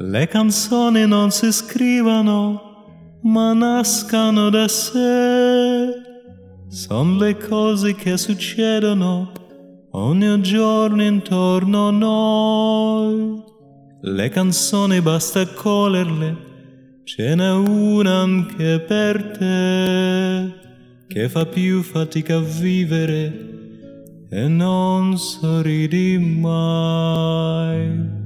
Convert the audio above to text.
Le canzoni non si scrivono, ma nascano da sé. Son le cose che succedono ogni giorno intorno a noi. Le canzoni basta coglierle, ce n'è una anche per te, che fa più fatica a vivere e non sorridi mai.